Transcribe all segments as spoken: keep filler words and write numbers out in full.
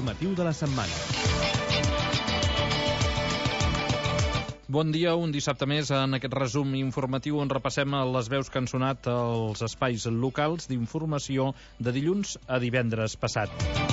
informatiu de la setmana. Bon dia, un dissabte més. En aquest resum informatiu on repassem les veus que han sonat als espais locals d'informació de dilluns a divendres passat.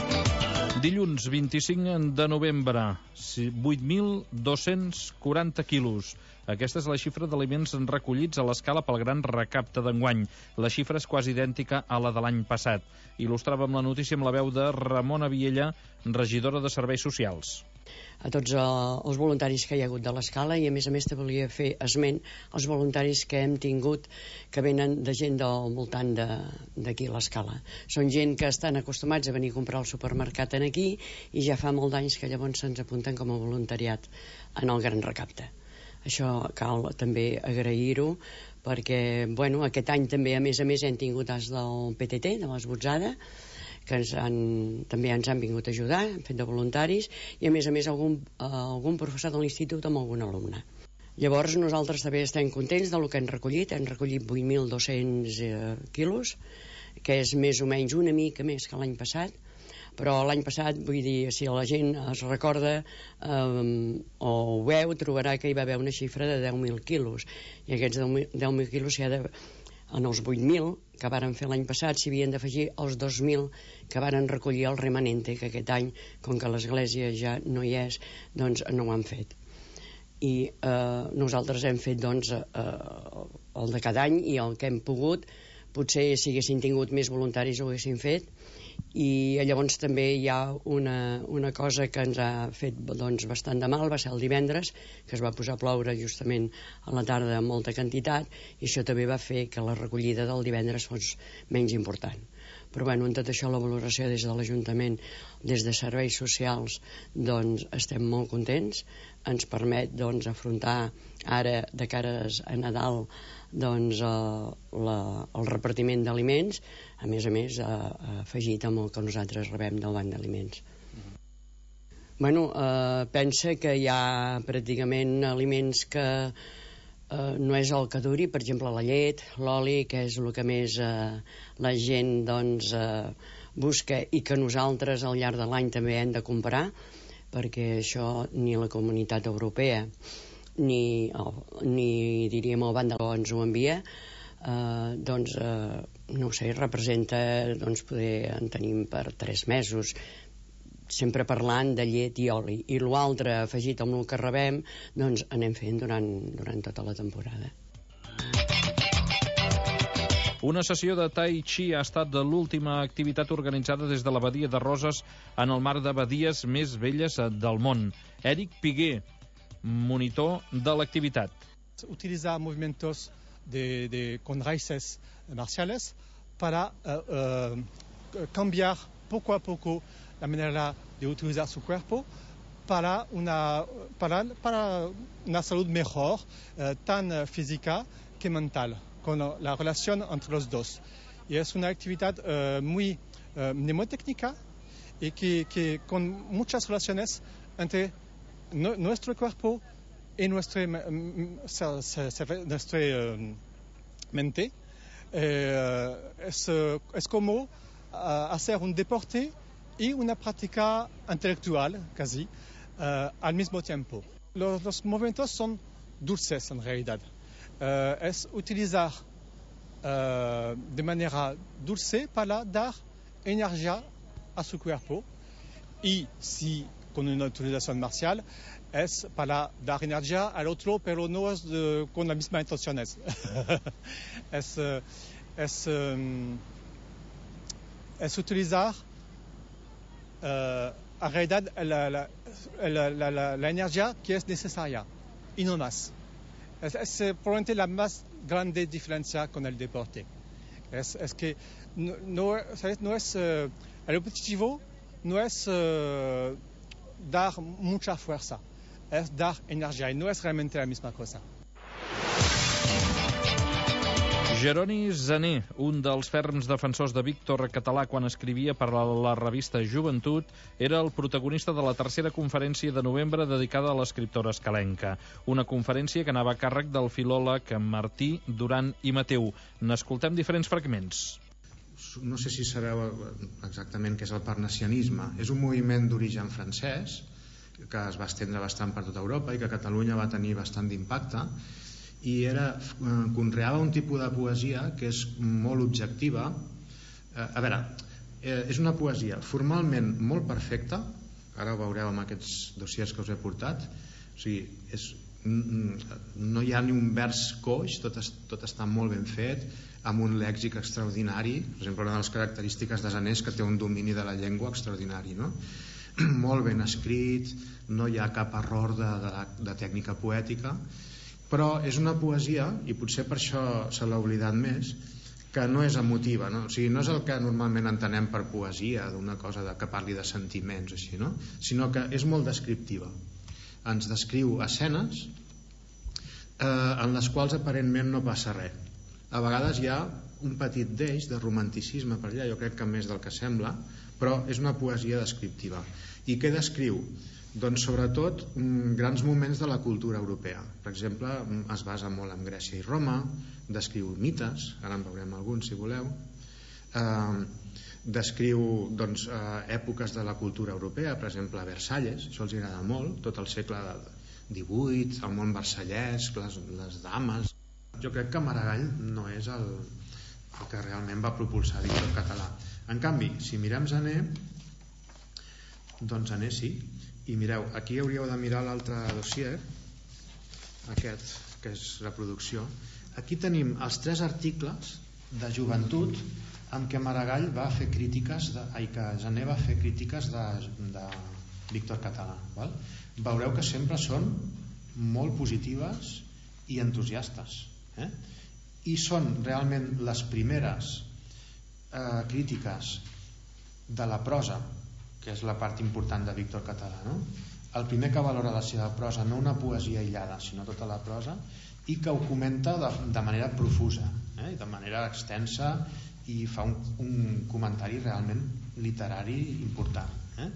Dilluns vint-i-cinc de novembre, vuit mil dos-cents quaranta quilos. Aquesta és la xifra d'aliments recollits a l'escala pel gran recapte d'enguany. La xifra és quasi idèntica a la de l'any passat. Il·lustràvem la notícia amb la veu de Ramona Viella, regidora de Serveis Socials. A tots els voluntaris que hi ha hagut de l'escala, i a més a més te volia fer esment als voluntaris que hem tingut que venen de gent del voltant d'aquí a l'escala. Són gent que estan acostumats a venir a comprar al supermercat en aquí i ja fa molt d'anys que llavors se'ns apunten com a voluntariat en el gran recapte. Això cal també agrair-ho perquè, bueno, aquest any també a més a més hem tingut els del P T T, de l'Esbotzada, que ens han, també ens han vingut a ajudar, han fet de voluntaris, i a més a més algun, eh, algun professor de l'institut amb algun alumne. Llavors nosaltres també estem contents del que hem recollit. Hem recollit vuit mil dos-cents eh, quilos, que és més o menys una mica més que l'any passat, però l'any passat, vull dir, si la gent es recorda eh, o ho veu, trobarà que hi va haver una xifra de deu mil quilos, i aquests deu mil quilos s'hi ha de... En els vuit mil que varen fer l'any passat s'hi havien d'afegir els dos mil que varen recollir el remanente, que aquest any, com que l'església ja no hi és, doncs no ho han fet. I eh, nosaltres hem fet doncs eh, el de cada any, i el que hem pogut, potser si haguessin tingut més voluntaris ho haguessin fet. I llavors també hi ha una, una cosa que ens ha fet doncs, bastant de mal. Va ser el divendres, que es va posar a ploure justament a la tarda amb molta quantitat, i això també va fer que la recollida del divendres fos menys important. Però bueno, en tot això la valoració des de l'Ajuntament, des de Serveis Socials, doncs estem molt contents. Ens permet doncs afrontar ara de cares a Nadal doncs eh, la, el repartiment d'aliments, a més a més eh, afegit amb el que nosaltres rebem del banc d'aliments. Uh-huh. Bueno, eh, pensa que hi ha pràcticament aliments que eh, no és el que duri, per exemple la llet, l'oli, que és el que més eh, la gent doncs eh, busca, i que nosaltres al llarg de l'any també hem de comprar, perquè això ni la Comunitat Europea ni, oh, ni diríem el Banc de l'O ens ho envia, eh, doncs eh, no ho sé, representa doncs poder en tenim per tres mesos, sempre parlant de llet i oli, i l'altre afegit amb el que rebem doncs anem fent durant, durant tota la temporada. Una sessió de Tai Chi ha estat de l'última activitat organitzada des de la Badia de Roses en el marc de badies més velles del món. Eric Piguer, monitor de l'activitat. Utilizar movimientos de, de, con raíces marciales para uh, uh, cambiar poco a poco la manera de utilizar su cuerpo para una, para, para una salud mejor, uh, tan física que mental, con la relación entre los dos. Y es una actividad uh, muy uh, mnemotécnica y que, que con muchas relaciones entre no, nuestro cuerpo y nuestra, nuestra uh, mente. Eh, es, es como uh, hacer un deporte y una práctica intelectual casi uh, al mismo tiempo. Los, los movimientos son dulces en realidad. Uh, es utilizar uh, de manera dulce para dar energía a su cuerpo, y si con una utilización marcial es para dar energía al otro, pero no es de, con la misma intención. Es, es, es, um, es utilizar uh, en realidad la, la, la, la, la, la energía que es necesaria y no más. Es, es probablemente la más grande diferencia con el deporte. Es, es que no, no, ¿sabes? No es uh, el objetivo no es uh, dar mucha fuerza, es dar energía, y no es realmente la misma cosa. Jeroni Zané, un dels ferms defensors de Víctor Català quan escrivia per a la revista Joventut, era el protagonista de la tercera conferència de novembre dedicada a l'escriptora escalenca. Una conferència que anava a càrrec del filòleg Martí Duran i Mateu. N'escoltem diferents fragments. no sé si sabeu exactament què és el parnassianisme. És un moviment d'origen francès que es va estendre bastant per tota Europa i que a Catalunya va tenir bastant d'impacte, i era, conreava un tipus de poesia que és molt objectiva. A veure, és una poesia formalment molt perfecta, ara ho veureu amb aquests dossiers que us he portat, o sigui, és, no hi ha ni un vers coix, tot, es, tot està molt ben fet, amb un lèxic extraordinari. Per exemple, una de les característiques de Zané és que té un domini de la llengua extraordinari, no? Molt ben escrit, no hi ha cap error de, de, de tècnica poètica, però és una poesia, i potser per això se l'ha oblidat més, que no és emotiva, no? O sigui, no és el que normalment entenem per poesia, d'una cosa de, que parli de sentiments, així, no? Sinó que és molt descriptiva. Ens descriu escenes eh, en les quals aparentment no passa res. A vegades hi ha un petit deix de romanticisme per allà, jo crec que més del que sembla, però és una poesia descriptiva. I què descriu? Doncs sobretot grans moments de la cultura europea. Per exemple, es basa molt en Grècia i Roma, descriu mites, ara en veurem alguns si voleu, eh, descriu doncs, eh, èpoques de la cultura europea, per exemple a Versalles, això els agrada molt, tot el segle divuit, el món versallès, les, les dames. Jo crec que Maragall no és el, el que realment va propulsar Víctor Català. En canvi, si mirem Zané, doncs Zané sí. I mireu, aquí hauríeu de mirar l'altre dossier, aquest, que és reproducció. Aquí tenim els tres articles de joventut amb què Maragall va fer crítiques, de, ai, que Zané va fer crítiques de, de Víctor Català. Val? Veureu que sempre són molt positives i entusiastes. Eh? I són realment les primeres eh, crítiques de la prosa, que és la part important de Víctor Català, no? El primer que valora la seva prosa, no una poesia aïllada, sinó tota la prosa, i que ho comenta de, de manera profusa, eh? De manera extensa, i fa un, un comentari realment literari important. Eh?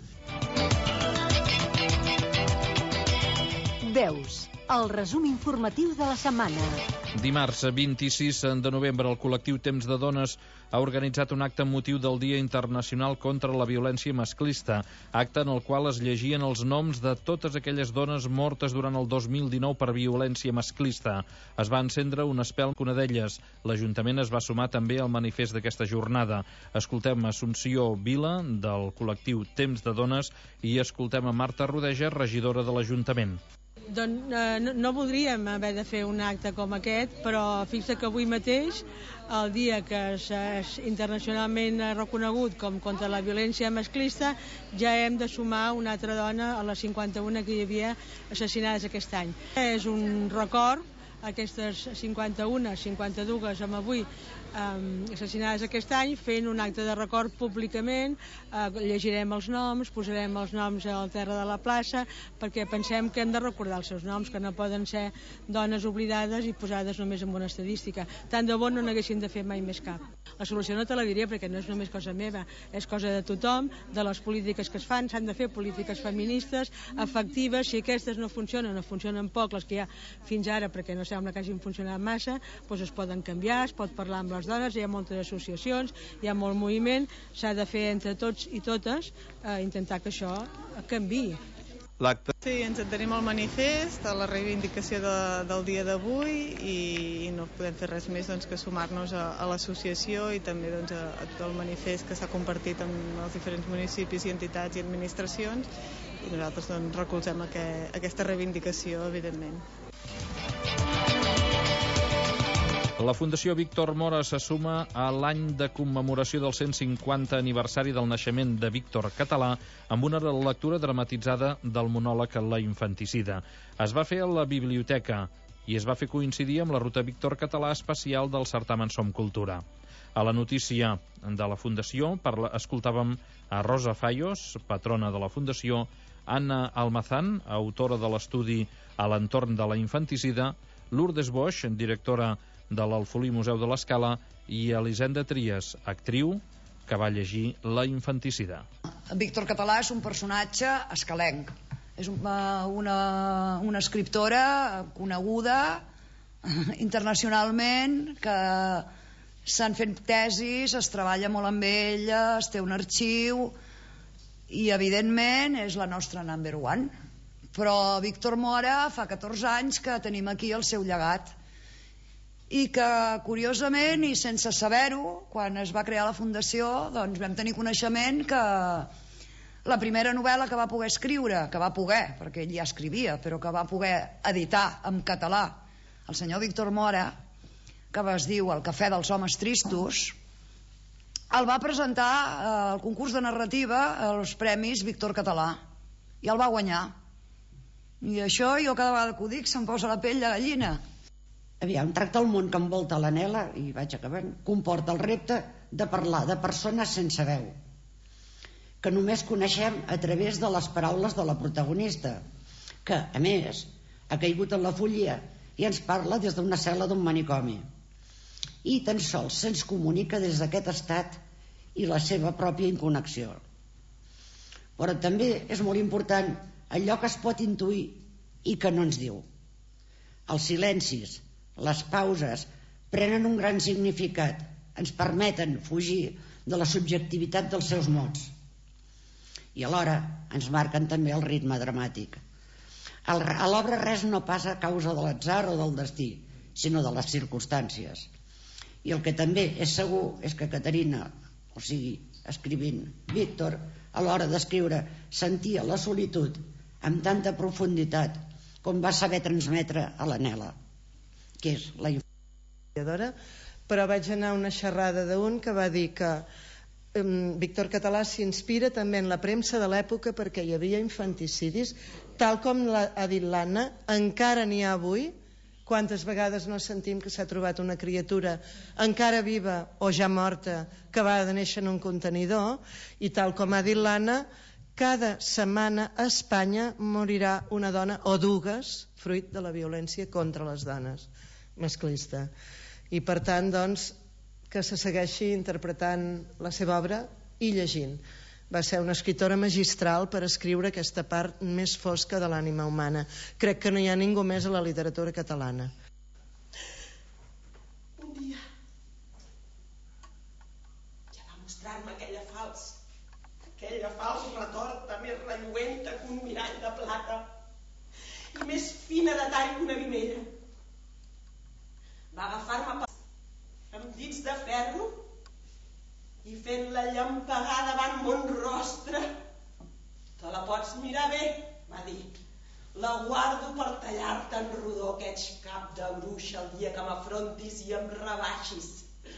Veus, el resum informatiu de la setmana. Dimarts vint-i-sis de novembre el col·lectiu Temps de Dones ha organitzat un acte amb motiu del Dia Internacional contra la Violència Masclista, acte en el qual es llegien els noms de totes aquelles dones mortes durant el dos mil dinou per violència masclista. Es va encendre un espel amb una d'elles. L'Ajuntament es va sumar també al manifest d'aquesta jornada. Escoltem Assumpció Vila, del col·lectiu Temps de Dones, i escoltem a Marta Rodeja, regidora de l'Ajuntament. Doncs eh, no, no voldríem haver de fer un acte com aquest, però fixa que avui mateix, el dia que és, és internacionalment reconegut com contra la violència masclista, ja hem de sumar una altra dona a les cinquanta-una que hi havia assassinades aquest any. És un record, aquestes cinquanta-una, cinquanta-dues amb avui Um, assassinades aquest any, fent un acte de record públicament, uh, llegirem els noms, posarem els noms al terra de la plaça, perquè pensem que hem de recordar els seus noms, que no poden ser dones oblidades i posades només en una estadística. Tant de bo no n'haguessin de fer mai més cap. La solució no te la diré perquè no és només cosa meva, és cosa de tothom, de les polítiques que es fan. S'han de fer polítiques feministes, efectives. Si aquestes no funcionen, no funcionen poc, les que hi ha fins ara, perquè no sembla que hagin funcionat massa, doncs es poden canviar, es pot parlar amb les dones, hi ha moltes associacions, hi ha molt moviment, s'ha de fer entre tots i totes, eh, intentar que això canviï. L'acte. Sí, ens adherim al manifest, a la reivindicació de, del dia d'avui, i, i no podem fer res més doncs, que sumar-nos a, a l'associació i també doncs, a, a tot el manifest que s'ha compartit en els diferents municipis i entitats i administracions, i nosaltres doncs, recolzem aquest, aquesta reivindicació, evidentment. La Fundació Víctor Mora se suma a l'any de commemoració del cent cinquanta aniversari del naixement de Víctor Català amb una lectura dramatitzada del monòleg La infanticida. Es va fer a la biblioteca i es va fer coincidir amb la ruta Víctor Català especial del certamen Som Cultura. A la notícia de la Fundació parla, escoltàvem a Rosa Fallos, patrona de la Fundació, Anna Almazán, autora de l'estudi A l'entorn de la infanticida, Lourdes Boix, directora de l'Alfolí Museu de l'Escala, i Elisenda Trias, actriu que va llegir La infanticida. Víctor Català és un personatge escalenc. És una, una, una escriptora coneguda internacionalment, que s'han fet tesis, es treballa molt amb ella, es té un arxiu i evidentment és la nostra number one. Però Víctor Mora fa catorze anys que tenim aquí el seu llegat i que curiosament i sense saber-ho, quan es va crear la fundació, doncs vam tenir coneixement que la primera novel·la que va poder escriure, que va poder, perquè ell ja escrivia, però que va poder editar en català el senyor Víctor Mora, que es diu El cafè dels homes tristos, el va presentar al concurs de narrativa als Premis Víctor Català i el va guanyar. I això, jo cada vegada que ho dic, se'm posa la pell de gallina. Aviam, tracta el món que envolta l'Anela, i vaig acabant, comporta el repte de parlar de persones sense veu, que només coneixem a través de les paraules de la protagonista, que, a més, ha caigut en la follia i ens parla des d'una cel·la d'un manicomi. I tan sols se'ns comunica des d'aquest estat i la seva pròpia inconnexió. Però també és molt important allò que es pot intuir i que no ens diu. Els silencis, les pauses, prenen un gran significat, ens permeten fugir de la subjectivitat dels seus mots. I alhora ens marquen també el ritme dramàtic. A l'obra res no passa a causa de l'atzar o del destí, sinó de les circumstàncies. I el que també és segur és que Caterina, o sigui, escrivint Víctor, a l'hora d'escriure, sentia la solitud amb tanta profunditat com va saber transmetre a l'Anela, que és la informació. Però vaig anar a una xerrada d'un que va dir que um, Víctor Català s'inspira també en la premsa de l'època perquè hi havia infanticidis, tal com la, ha dit l'Anna, encara n'hi ha avui. Quantes vegades no sentim que s'ha trobat una criatura encara viva o ja morta que va de néixer en un contenidor, i tal com ha dit l'Anna, cada setmana a Espanya morirà una dona o dues fruit de la violència contra les dones masclista. I per tant, doncs, que se segueixi interpretant la seva obra i llegint. Va ser una escriptora magistral per escriure aquesta part més fosca de l'ànima humana. Crec que no hi ha ningú més a la literatura catalana. Un dia ja va mostrar-me aquella fals, aquella fals retorta més relluenta que un mirall de plata i més fina de tall que una vimella. Va agafar-me amb dits de ferro i fent la llampegar davant mon rostre. Te la pots mirar bé, va dir. La guardo per tallar-te en rodó aquest cap de bruixa el dia que m'afrontis i em rebaixis.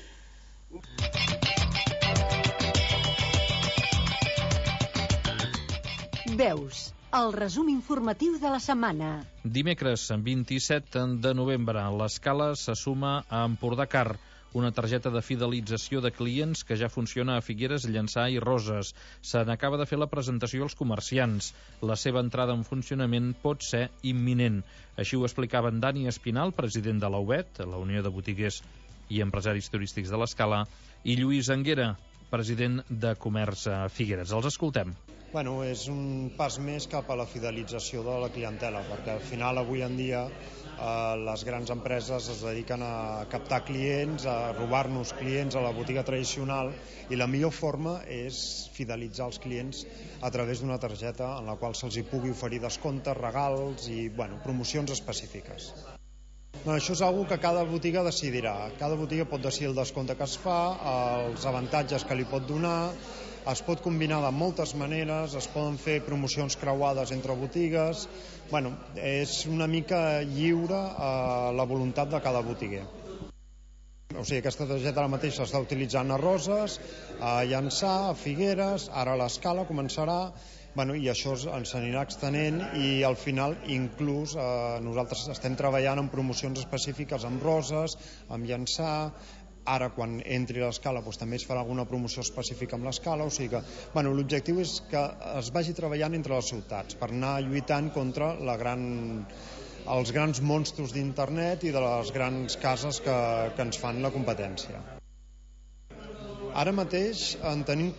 Veus, el resum informatiu de la setmana. Dimecres, vint-i-set de novembre, l'Escala se suma a Empordacar, una targeta de fidelització de clients que ja funciona a Figueres, Llançà i Roses. Se n'acaba de fer la presentació als comerciants. La seva entrada en funcionament pot ser imminent. Així ho explicaven Dani Espinal, president de la U B E T, la Unió de Botiguers i Empresaris Turístics de l'Escala, i Lluís Anguera, president de Comerç a Figueres. Els escoltem. Bueno, és un pas més cap a la fidelització de la clientela, perquè al final avui en dia eh, les grans empreses es dediquen a captar clients, a robar-nos clients a la botiga tradicional, i la millor forma és fidelitzar els clients a través d'una targeta en la qual se'ls hi pugui oferir descomptes, regals i bueno, promocions específiques. No, això és una que cada botiga decidirà. Cada botiga pot decidir el descompte que es fa, els avantatges que li pot donar. Es pot combinar de moltes maneres, es poden fer promocions creuades entre botigues. Bueno, és una mica lliure a la voluntat de cada botiguer. O sigui, aquesta targeta ara mateix s'està utilitzant a Roses, a Llançà, a Figueres, ara a l'Escala començarà. Bueno, i això ens anirà extenent i al final inclús eh, nosaltres estem treballant en promocions específiques amb Roses, amb Llançà. Ara quan entri a l'Escala doncs, també es farà alguna promoció específica amb l'Escala, o sigui que bueno, l'objectiu és que es vagi treballant entre les ciutats per anar lluitant contra la gran, els grans monstres d'internet i de les grans cases que, que ens fan la competència. Ara mateix en tenim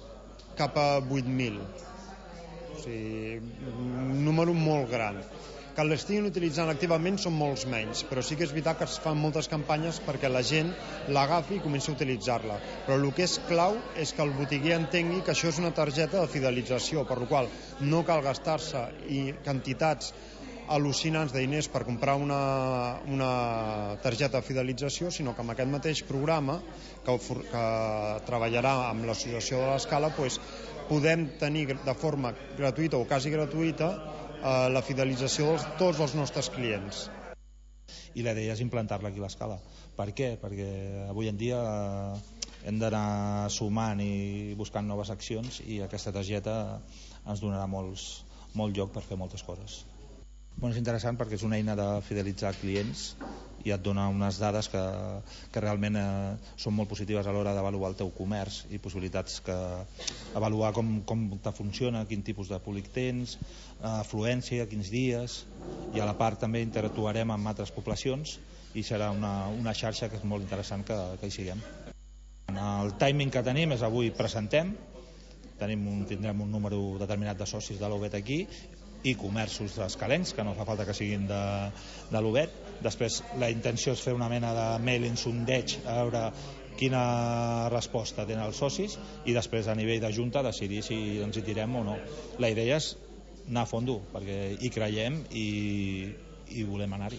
cap a vuit mil, o sigui, un número molt gran. Que l'estiguin utilitzant activament són molts menys, però sí que és veritat que es fan moltes campanyes perquè la gent l'agafi i comenci a utilitzar-la. Però el que és clau és que el botiguer entengui que això és una targeta de fidelització, per la qual no cal gastar-se i quantitats al·lucinants de diners per comprar una, una targeta de fidelització, sinó que amb aquest mateix programa que, que treballarà amb l'associació de l'Escala, pues, podem tenir de forma gratuïta o quasi gratuïta eh, la fidelització de tots els nostres clients. I la idea és implantar-la aquí a l'Escala. Per què? Perquè avui en dia hem d'anar sumant i buscant noves accions i aquesta targeta ens donarà molts, molt lloc per fer moltes coses. Bueno, és interessant perquè és una eina de fidelitzar clients i et dona unes dades que, que realment eh, són molt positives a l'hora d'avaluar el teu comerç i possibilitats que avaluar com, com te funciona, quin tipus de públic tens, afluència, quins dies, i a la part també interactuarem amb altres poblacions i serà una, una xarxa que és molt interessant que, que hi siguem. El timing que tenim és avui presentem, tenim un, tindrem un número determinat de socis de l'Obet aquí i comerços escalencs, que no fa falta que siguin de, de l'Obet. Després la intenció és fer una mena de mailing sondeig a veure quina resposta tenen els socis i després a nivell de junta decidir si ens hi tirem o no. La idea és anar a fondo perquè hi creiem i, i volem anar-hi.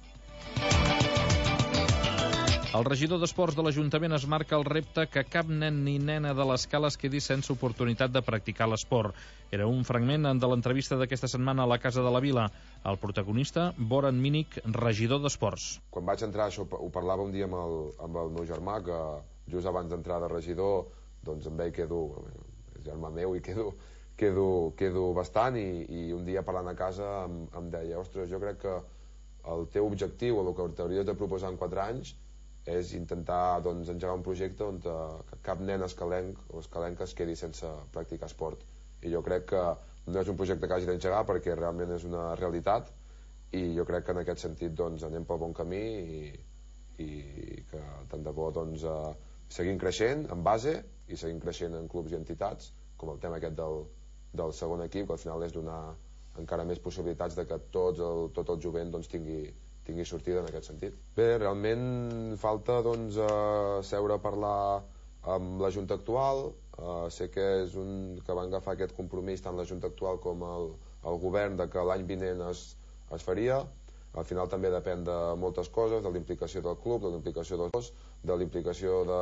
El regidor d'Esports de l'Ajuntament es marca el repte que cap nen ni nena de l'Escala es quedi sense oportunitat de practicar l'esport. Era un fragment de l'entrevista d'aquesta setmana a la Casa de la Vila. El protagonista, Boran Mínic, regidor d'Esports. Quan vaig entrar, això ho parlava un dia amb el, amb el meu germà, que just abans d'entrar de regidor, doncs amb ell quedo, és germà meu, i quedo, quedo, quedo bastant, i, i un dia parlant a casa em, em deia, ostres, jo crec que el teu objectiu, o el que t'hauries de proposar en quatre anys, és intentar doncs, engegar un projecte on que cap nen escalenc o escalenca es quedi sense practicar esport. I jo crec que no és un projecte que hagi d'engegar perquè realment és una realitat i jo crec que en aquest sentit doncs, anem pel bon camí i, i que tant de bo doncs, eh, seguim creixent en base i seguim creixent en clubs i entitats, com el tema aquest del, del segon equip, que al final és donar encara més possibilitats de que tots el, tot el jovent doncs, tingui tingui sortida en aquest sentit. Bé, realment falta doncs, eh, seure a parlar amb la Junta actual, eh, sé que és un que van agafar aquest compromís tant la Junta actual com el, el govern de que l'any vinent es, es faria. Al final també depèn de moltes coses, de l'implicació del club, de l'implicació dels dos, de l'implicació de,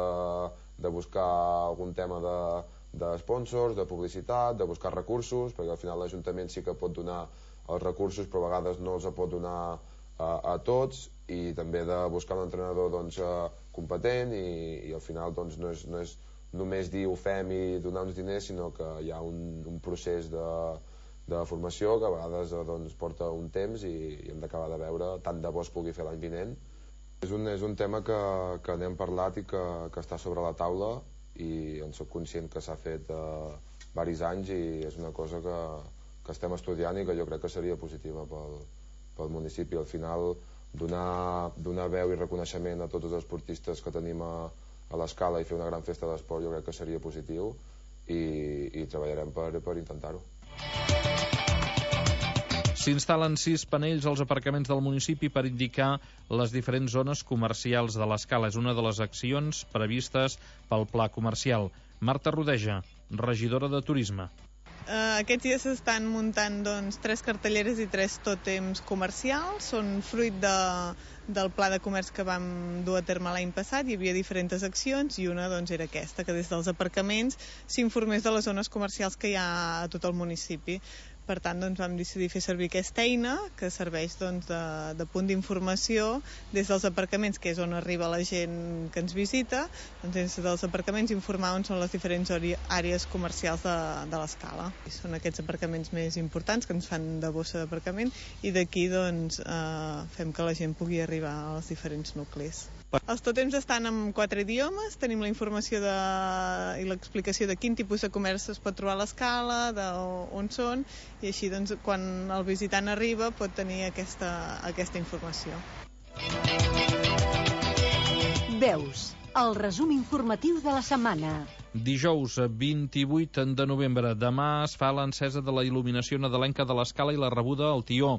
de buscar algun tema de, de sponsors, de publicitat, de buscar recursos, perquè al final l'Ajuntament sí que pot donar els recursos, però a vegades no els pot donar A, a tots, i també de buscar un entrenador doncs, competent i, i al final doncs, no, és, no és només dir ho fem i donar uns diners, sinó que hi ha un, un procés de, de formació que a vegades doncs, porta un temps i, i hem d'acabar de veure, tant de bo es pugui fer l'any vinent. És un, és un tema que, que n'hem parlat i que, que està sobre la taula i en soc conscient que s'ha fet eh, diversos anys i és una cosa que, que estem estudiant i que jo crec que seria positiva pel pel municipi. Al final donar, donar veu i reconeixement a tots els esportistes que tenim a, a l'Escala i fer una gran festa d'esport jo crec que seria positiu i, i treballarem per, per intentar-ho. S'instal·len sis panells als aparcaments del municipi per indicar les diferents zones comercials de l'Escala. És una de les accions previstes pel Pla Comercial. Marta Rodeja, regidora de Turisme. Uh, aquests dies s'estan muntant doncs, tres cartelleres i tres tòtems comercials. Són fruit de, del pla de comerç que vam dur a terme l'any passat. Hi havia diferents accions i una doncs, era aquesta, que des dels aparcaments s'informés de les zones comercials que hi ha a tot el municipi. Per tant, doncs, vam decidir fer servir aquesta eina que serveix doncs, de, de punt d'informació des dels aparcaments, que és on arriba la gent que ens visita, doncs, des dels aparcaments informar on són les diferents àrees comercials de, de l'Escala. Són aquests aparcaments més importants que ens fan de bossa d'aparcament i d'aquí doncs, eh, fem que la gent pugui arribar als diferents nuclis. Els tòtems estan en quatre idiomes, tenim la informació de, i l'explicació de quin tipus de comerç es pot trobar a l'Escala, d'on són, i així doncs, quan el visitant arriba pot tenir aquesta, aquesta informació. Veus, el resum informatiu de la setmana. Dijous vint-i-vuit de novembre. Demà es fa l'encesa de la il·luminació nadalenca de l'Escala i la rebuda al Tió.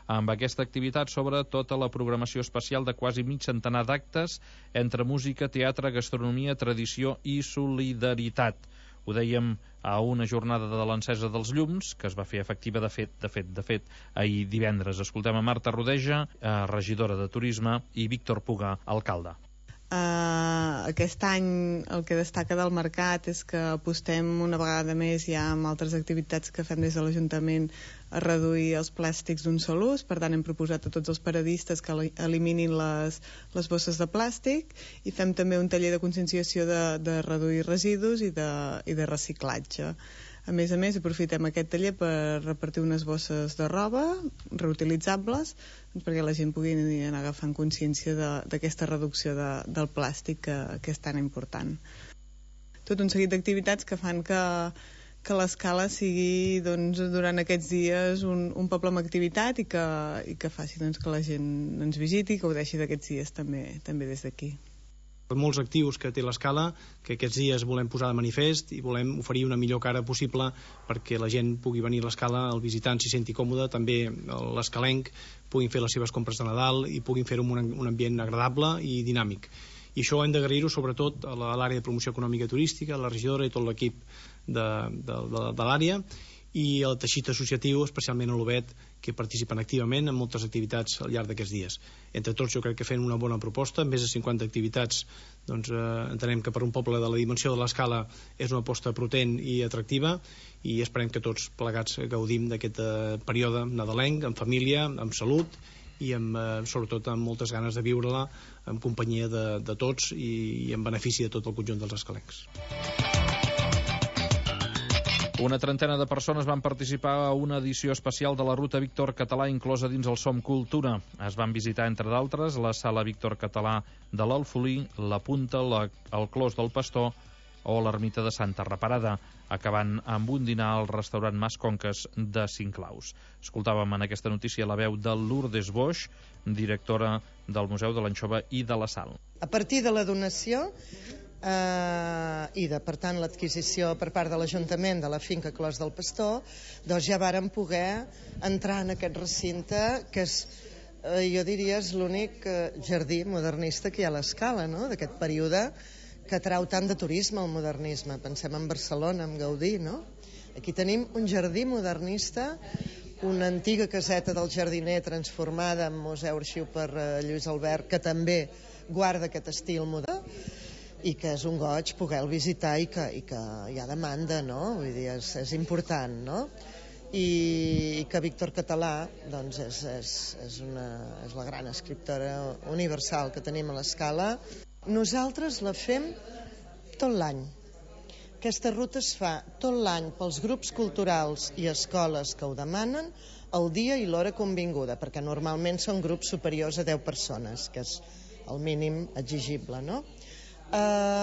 Amb aquesta activitat s'obre tota la programació especial de quasi mig centenar d'actes entre música, teatre, gastronomia, tradició i solidaritat. Ho dèiem a una jornada de l'encesa dels llums, que es va fer efectiva, de fet, de fet, de fet, ahir divendres. Escoltem a Marta Rodeja, regidora de Turisme, i Víctor Puga, alcalde. Uh, aquest any el que destaca del mercat és que apostem una vegada més ja amb altres activitats que fem des de l'Ajuntament a reduir els plàstics d'un sol ús. Per tant, hem proposat a tots els paradistes que eliminin les, les bosses de plàstic, i fem també un taller de conscienciació de, de reduir residus i de, i de reciclatge. A més a més, aprofitem aquest taller per repartir unes bosses de roba reutilitzables, doncs perquè la gent pugui anar agafant consciència d'aquesta reducció de, del plàstic que, que és tan important. Tot un seguit d'activitats que fan que, que l'Escala sigui, doncs, durant aquests dies un, un poble amb activitat i que, i que faci, doncs, que la gent ens visiti i que gaudeixi d'aquests dies també, també des d'aquí. Molts actius que té l'Escala, que aquests dies volem posar de manifest i volem oferir una millor cara possible perquè la gent pugui venir a l'Escala, el visitant s'hi senti còmode, també l'escalenc puguin fer les seves compres de Nadal i puguin fer-ho en un ambient agradable i dinàmic. I això hem d'agrair-ho sobretot a l'àrea de promoció econòmica i turística, a la regidora i tot l'equip de, de, de, de l'àrea, i el teixit associatiu, especialment a l'Ovet, que participen activament en moltes activitats al llarg d'aquests dies. Entre tots jo crec que fem una bona proposta, més de cinquanta activitats, doncs eh, entenem que per un poble de la dimensió de l'Escala és una aposta potent i atractiva, i esperem que tots plegats gaudim d'aquest eh, període nadalenc, en família, amb salut, i amb, eh, sobretot amb moltes ganes de viure-la en companyia de, de tots i, i en benefici de tot el conjunt dels escalencs. Una trentena de persones van participar a una edició especial de la Ruta Víctor Català inclosa dins el Som Cultura. Es van visitar, entre d'altres, la Sala Víctor Català de l'Alfolí, la Punta, la, el Clos del Pastor o l'Ermita de Santa Reparada, acabant amb un dinar al restaurant Mas Conques de Cinclaus. Escoltàvem en aquesta notícia la veu de Lourdes Boix, directora del Museu de l'Anxova i de la Sal. A partir de la donació Uh, i de, per tant, l'adquisició per part de l'Ajuntament de la finca Clos del Pastor, doncs ja vàrem poder entrar en aquest recinte que és, uh, jo diria, és l'únic uh, jardí modernista que hi ha a l'Escala, no?, d'aquest període que atrau tant de turisme al modernisme. Pensem en Barcelona, en Gaudí, no? Aquí tenim un jardí modernista, una antiga caseta del jardiner transformada en museu arxiu per uh, Lluís Albert, que també guarda aquest estil modern, i que és un goig poder-lo visitar i que, i que hi ha demanda, no? Vull dir, és, és important, no? I, i que Víctor Català, doncs, és, és, és, una, és la gran escriptora universal que tenim a l'Escala. Nosaltres la fem tot l'any. Aquesta ruta es fa tot l'any pels grups culturals i escoles que ho demanen, el dia i l'hora convinguda, perquè normalment són grups superiors a deu persones, que és el mínim exigible, no? Uh,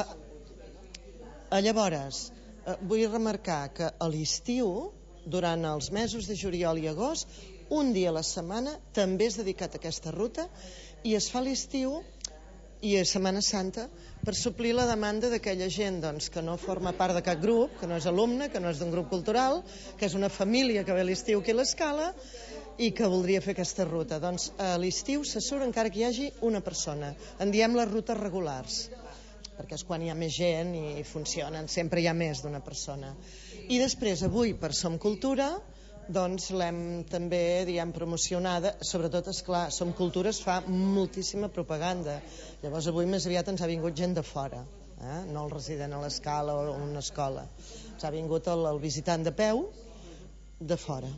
llavors uh, vull remarcar que a l'estiu, durant els mesos de juliol i agost, un dia a la setmana també és dedicat a aquesta ruta, i es fa a l'estiu i a Setmana Santa per suplir la demanda d'aquella gent, doncs, que no forma part de cap grup, que no és alumne, que no és d'un grup cultural, que és una família que ve a l'estiu aquí a l'Escala i que voldria fer aquesta ruta. Doncs a l'estiu se surt encara que hi hagi una persona. En diem les rutes regulars, perquè és quan hi ha més gent i funcionen, sempre hi ha més d'una persona. I després, avui, per Som Cultura, doncs l'hem també, diguem, promocionada, sobretot, esclar, Som Cultura es fa moltíssima propaganda. Llavors, avui més aviat ens ha vingut gent de fora, eh? No el resident a l'Escala o una escola. Ens ha vingut el, el visitant de peu de fora.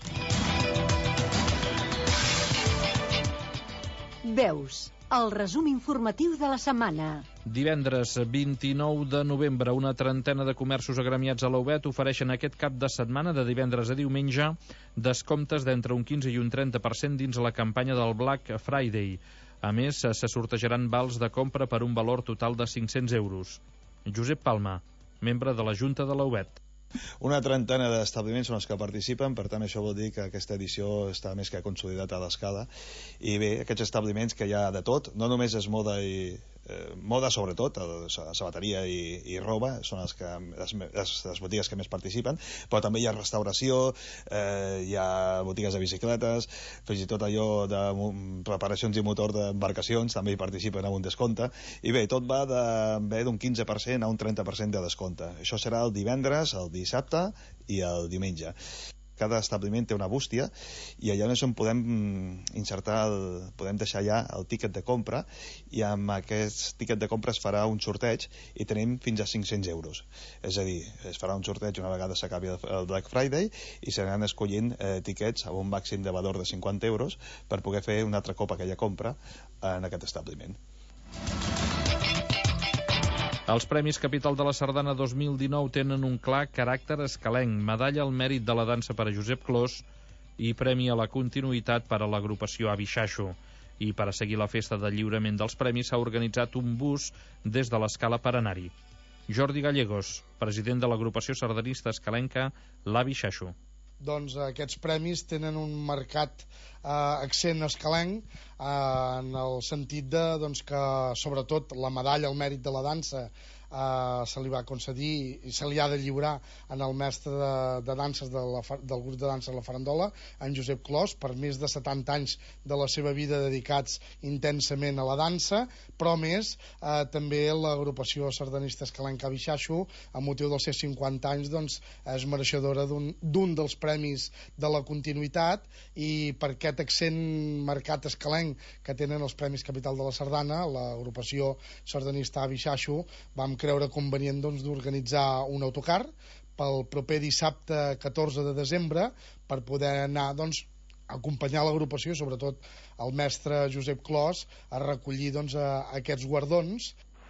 Veus, el resum informatiu de la setmana. Divendres vint-i-nou de novembre, una trentena de comerços agremiats a l'Ovet ofereixen aquest cap de setmana, de divendres a diumenge, descomptes d'entre un quinze i un trenta per cent dins la campanya del Black Friday. A més, se sortejaran vals de compra per un valor total de cinc-cents euros. Josep Palma, membre de la Junta de l'Ovet. Una trentena d'establiments són els que participen, per tant això vol dir que aquesta edició està més que consolidat a l'Escala. I bé, aquests establiments que hi ha de tot, no només és moda i eh, moda sobretot, sabateria i, i roba són les, que, les, les, les botigues que més participen, però també hi ha restauració, eh, hi ha botigues de bicicletes, fins i tot allò de reparacions i motor d'embarcacions també hi participen amb un descompte, i bé, tot va d'un quinze per cent a un trenta per cent de descompte. Això serà el divendres, el dissabte i el diumenge. Cada establiment té una bústia i allà és on podem insertar el, podem deixar ja el tíquet de compra, i amb aquest tíquet de compra es farà un sorteig i tenim fins a cinc-cents euros. És a dir, es farà un sorteig una vegada s'acabi el Black Friday i s'aniran escollint eh, tíquets amb un màxim de valor de cinquanta euros per poder fer un altre cop aquella compra en aquest establiment. Els Premis Capital de la Sardana dos mil dinou tenen un clar caràcter escalenc, medalla al mèrit de la dansa per a Josep Clos i premi a la continuïtat per a l'agrupació Avi Xaxo. I per a seguir la festa de lliurament dels premis s'ha organitzat un bus des de l'Escala per anar-hi. Jordi Gallegos, president de l'agrupació sardanista escalenca, l'Avi Xaxo. Doncs aquests premis tenen un marcat eh, accent escalenc eh, en el sentit de doncs, que sobretot la medalla al mèrit de la dansa eh, se li va concedir i se li ha de lliurar en el mestre de, de danses de la, del grup de dansa La Farandola, en Josep Clos, per més de setanta anys de la seva vida dedicats intensament a la dansa, però més eh, també l'agrupació sardanista escalenca Avi Xaxo, a motiu dels seus cinquanta anys, doncs, és mereixedora d'un dels premis de la continuïtat, i per aquest accent marcat escalenc que tenen els Premis Capital de la Sardana, l'agrupació sardanista Avi Xaxo, vam creure convenient doncs, d'organitzar un autocar pel proper dissabte catorze de desembre per poder anar doncs, a acompanyar l'agrupació, sobretot el mestre Josep Clos, a recollir doncs, a, a aquests guardons.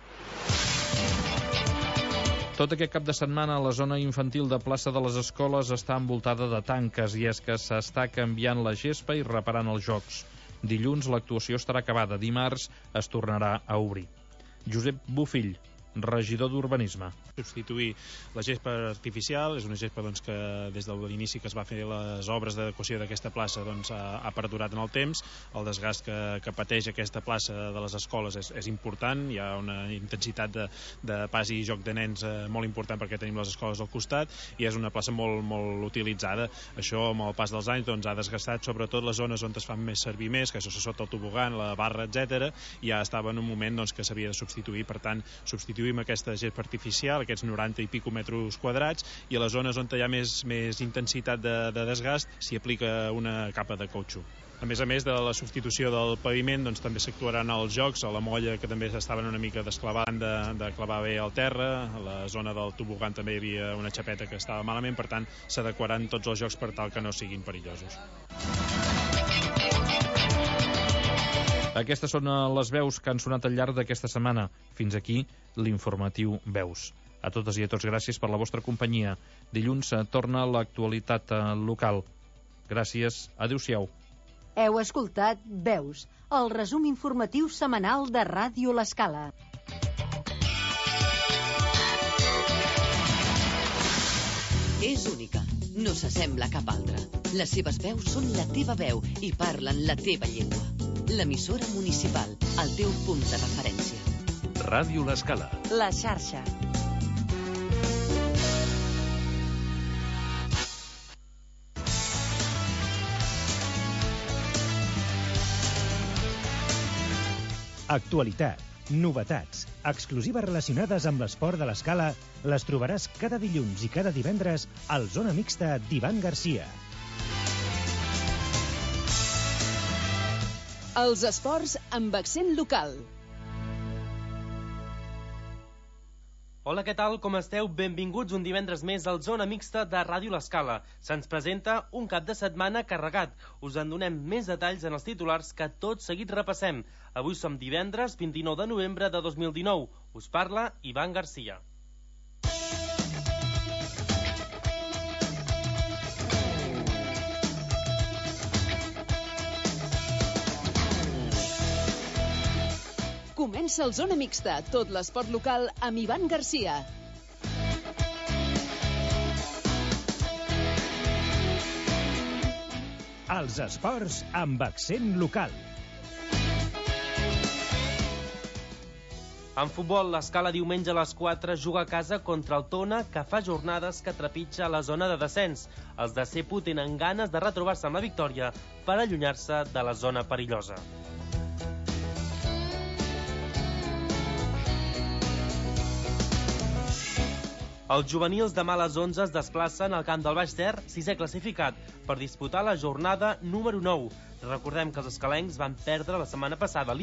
Tot aquest cap de setmana la zona infantil de plaça de les Escoles està envoltada de tanques, i és que s'està canviant la gespa i reparant els jocs. Dilluns l'actuació estarà acabada, dimarts es tornarà a obrir. Josep Bufill, regidor d'Urbanisme. Substituir la gespa artificial és una gespa doncs, que des de l'inici que es va fer les obres d'adequació d'aquesta plaça doncs, ha, ha perdurat en el temps. El desgast que, que pateix aquesta plaça de les escoles és, és important, hi ha una intensitat de, de pas i joc de nens eh, molt important perquè tenim les escoles al costat, i és una plaça molt, molt utilitzada. Això amb el pas dels anys doncs, ha desgastat sobretot les zones on es fan més servir més, que és sota el tobogan, la barra, etcètera, i ja estava en un moment doncs, que s'havia de substituir. Per tant, substituïm aquesta gespa artificial, aquests noranta i pico metres quadrats, i a les zones on hi ha més, més intensitat de, de desgast s'hi aplica una capa de cautxú. A més a més de la substitució del paviment, doncs, també s'actuaran els jocs, a la molla que també s'estaven una mica desclavant, de, de clavar bé al terra, a la zona del tobogan també hi havia una xapeta que estava malament, per tant s'adequaran tots els jocs per tal que no siguin perillosos. Aquestes són les veus que han sonat al llarg d'aquesta setmana. Fins aquí l'informatiu Veus. A totes i a tots, gràcies per la vostra companyia. Dilluns torna l'actualitat local. Gràcies, adéu-siau. Heu escoltat Veus, el resum informatiu setmanal de Ràdio L'Escala. És única, no s'assembla a cap altra. Les seves veus són la teva veu i parlen la teva llengua. L'emissora municipal, el teu punt de referència. Ràdio L'Escala. La xarxa. Actualitat, novetats, exclusives relacionades amb l'esport de l'Escala les trobaràs cada dilluns i cada divendres al Zona Mixta d'Ivan Garcia. Els esports amb accent local. Hola, què tal? Com esteu? Benvinguts un divendres més al Zona Mixta de Ràdio L'Escala. Se'ns presenta un cap de setmana carregat. Us en donem més detalls en els titulars que tot seguit repassem. Avui som divendres vint-i-nou de novembre de dos mil dinou. Us parla Ivan Garcia. Comença el Zona Mixta, tot l'esport local amb Ivan Garcia. Els esports amb accent local. En futbol, l'Escala diumenge a les quatre juga a casa contra el Tona, que fa jornades que trepitja la zona de descens. Els de Cepu tenen ganes de retrobar-se amb la victòria per allunyar-se de la zona perillosa. Els juvenils demà a les onze es desplacen al camp del Baix Ter, sisè classificat, per disputar la jornada número nou. Recordem que els escalencs van perdre la setmana passada